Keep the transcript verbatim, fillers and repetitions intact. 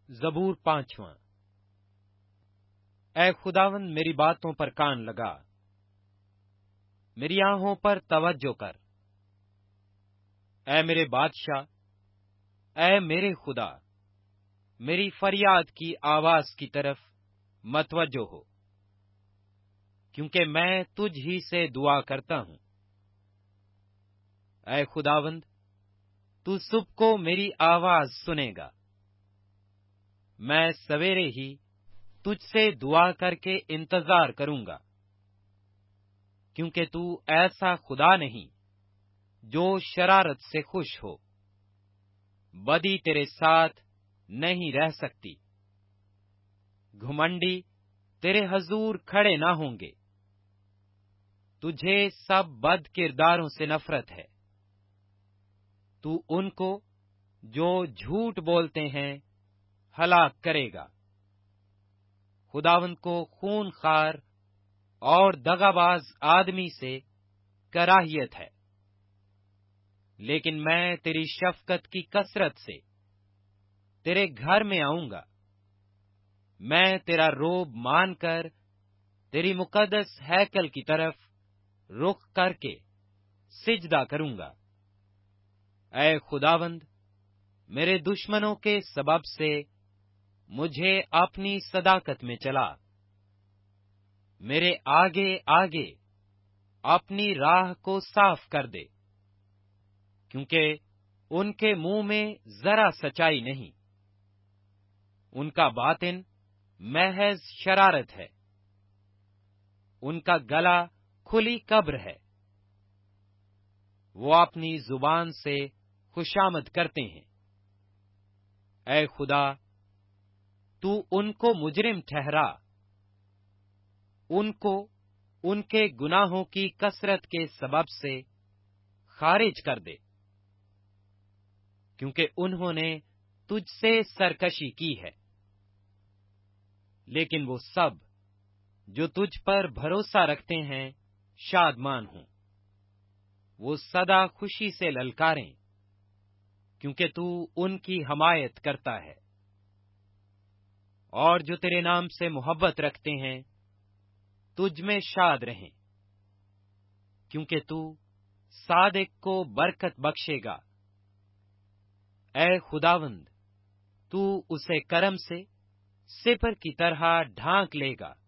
زبور پانچواں۔ اے خداوند میری باتوں پر کان لگا، میری آہوں پر توجہ کر۔ اے میرے بادشاہ، اے میرے خدا، میری فریاد کی آواز کی طرف متوجہ ہو، کیونکہ میں تجھ ہی سے دعا کرتا ہوں۔ اے خداوند، تو صبح کو میری آواز سنے گا۔ میں سویرے ہی تجھ سے دعا کر کے انتظار کروں گا، کیونکہ تو ایسا خدا نہیں جو شرارت سے خوش ہو، بدی تیرے ساتھ نہیں رہ سکتی۔ گھمنڈی تیرے حضور کھڑے نہ ہوں گے۔ تجھے سب بد کرداروں سے نفرت ہے۔ تو ان کو جو جھوٹ بولتے ہیں ہلاک کرے گا۔ خداوند کو خون خوار اور دغاباز آدمی سے کراہیت ہے، لیکن میں تیری شفقت کی کثرت سے تیرے گھر میں آؤں گا۔ میں تیرا روب مان کر تیری مقدس ہیکل کی طرف رخ کر کے سجدہ کروں گا۔ اے خداوند، میرے دشمنوں کے سبب سے مجھے اپنی صداقت میں چلا۔ میرے آگے آگے اپنی راہ کو صاف کر دے، کیونکہ ان کے منہ میں ذرا سچائی نہیں۔ ان کا باطن محض شرارت ہے، ان کا گلا کھلی قبر ہے۔ وہ اپنی زبان سے خوشامد کرتے ہیں۔ اے خدا، تو ان کو مجرم ٹھہرا، ان کو ان کے گناہوں کی کثرت کے سبب سے خارج کر دے، کیونکہ انہوں نے تجھ سے سرکشی کی ہے۔ لیکن وہ سب جو تجھ پر بھروسہ رکھتے ہیں شادمان ہوں۔ وہ سدا خوشی سے للکاریں، کیونکہ تو ان کی حمایت کرتا ہے۔ اور جو تیرے نام سے محبت رکھتے ہیں تجھ میں شاد رہیں، کیونکہ تو صادق کو برکت بخشے گا۔ اے خداوند، تو اسے کرم سے سپر کی طرح ڈھانک لے گا۔